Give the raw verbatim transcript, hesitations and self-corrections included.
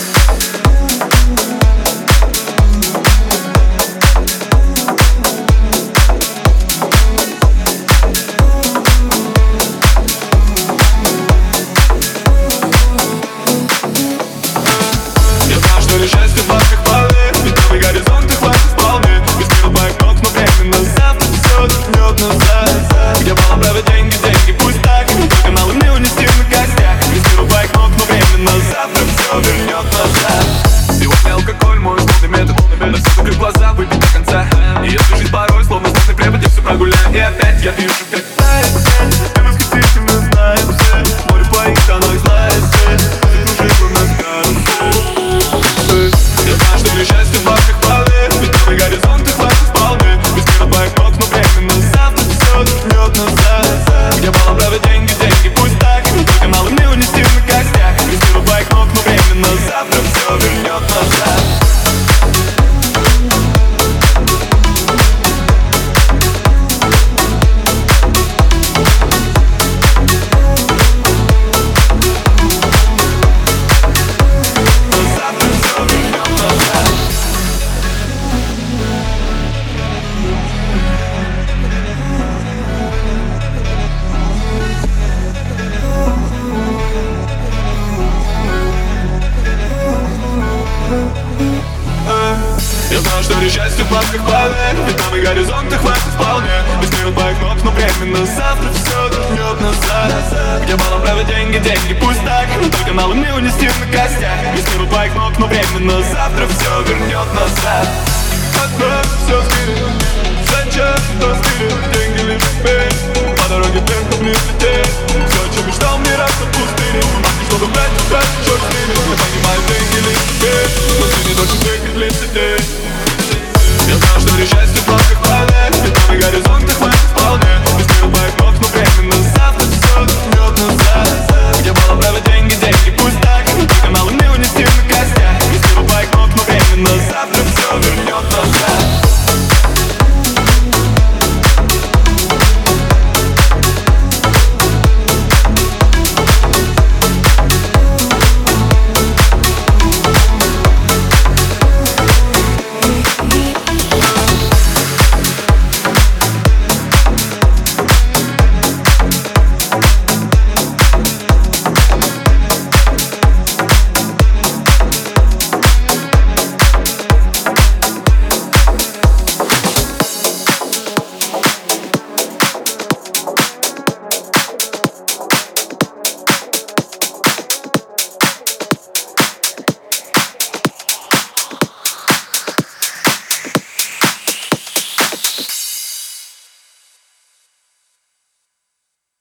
Счастье в ваших полы, ведь новый горизонт и хватит вполне. Без мира байкнот, но временно завтра все вернет назад. Где балом правят деньги, деньги, пусть так. Только на луне унести на костях. Без мира байкнот, но временно завтра все вернет назад. Сегодня алкоголь, мой условный метод. На все закрыть глаза, выпить до конца. И если жизнь порой, словно знатный препод, я все прогуляю. И опять я вижу, как тает снег. Ты восхитительно знаешь все. Море твоих тонов злая цель. Закружила нас карусель. Я знаю, что несчастье в ваших полы, ведь новый горизонт и хватит вполне. Без мира байкнот, но временно завтра все вернет назад. Где балом правят деньги, деньги, пусть так. Только на луне унести на костях. Без мира байкнот, но временно завтра все вернет назад. Я знаю, что несчастье в масках поверь, ведь новый горизонт и хватит вполне. Без мира байкнот, но временно завтра все вернет назад. Где балом правят деньги, деньги, пусть так. Только на луне унести на костях. Без мира байкнот, но временно завтра все вернет назад. Отправь все вперед, зачем то спирит, деньги лишь теперь. По дороге темпом не лететь. Все, о чем мечтал, мне раз в пустыне. Чтобы брать, брать, черт с ними. Я понимаю, деньги лишь теперь, но ты не должен двигать лишь сидеть. Я знаю, что несчастье